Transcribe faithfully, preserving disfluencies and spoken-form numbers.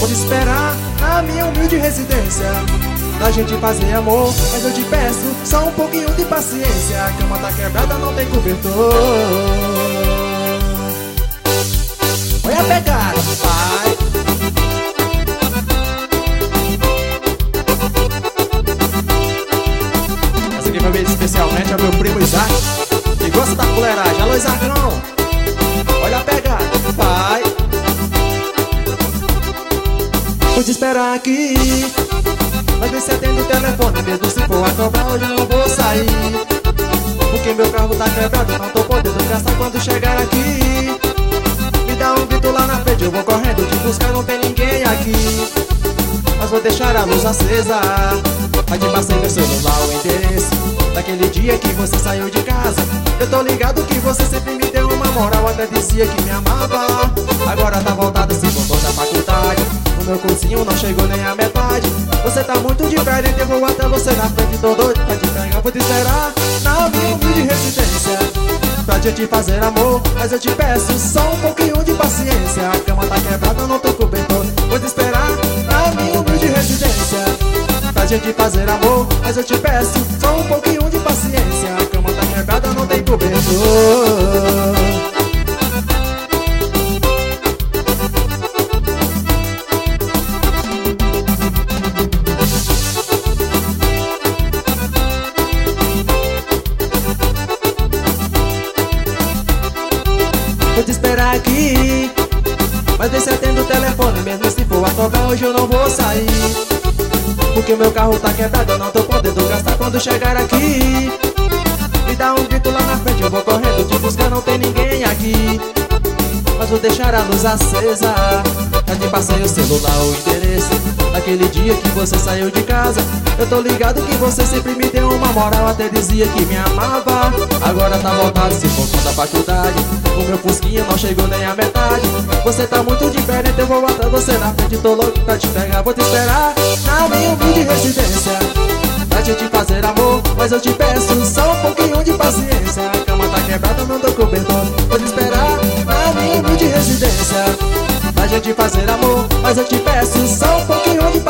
te esperar na minha humilde residência, pra gente fazer amor, mas eu te peço só um pouquinho de paciência. A cama tá quebrada, não tem cobertor. Olha a pegada, pai. Essa aqui vai ver especialmente ao meu primo Isaac, que gosta da fuleiragem. Alô, Isacão. Olha a pegada, pai. Vou te esperar aqui, mas vê se atende o telefone. Mesmo se for a cobrar, hoje eu não vou sair, porque meu carro tá quebrado, não tô podendo gastar quando chegar aqui. Me dá um grito lá na frente, eu vou correndo te buscar, não tem ninguém aqui. Mas vou deixar a luz acesa, vai te passar meu celular o endereço daquele dia que você saiu de casa. Eu tô ligado que você sempre me deu uma moral, até dizia que me amava. Agora tá voltado, se voltou da faculdade, o meu cursinho não chegou nem a metade. Você tá muito diferente, eu vou até você na frente, tô doido pra te pegar. Vou te esperar na minha humilde residência, pra gente fazer amor, mas eu te peço só um pouquinho de paciência. A cama tá quebrada, eu não tô cobertor. Vou te esperar na minha humilde residência, pra gente fazer amor, mas eu te peço só um pouquinho de paciência. A cama tá quebrada, não tem cobertor. Vou te esperar aqui, mas vê se atende o telefone. Mesmo se for a cobrar, hoje eu não vou sair, porque meu carro tá quebrado, eu não tô podendo gastar quando chegar aqui. Me dá um grito lá na frente, eu vou correndo te buscar, não tem ninguém aqui. Mas vou deixar a luz acesa, já te passei o celular, o endereço daquele dia que você saiu de casa. Eu tô ligado que você sempre me deu uma moral, até dizia que me amava. Agora tá voltado, se voltou da faculdade, o meu fusquinha não chegou nem a metade. Você tá muito diferente, eu vou até você na frente, tô louco pra te pegar. Vou te esperar na minha humilde residência, pra gente fazer amor, mas eu te peço só um pouquinho de paciência. A cama tá quebrada, não tô cobertor. Vou te esperar na minha humilde residência, pra gente fazer amor, mas eu te peço só um pouquinho de paciência.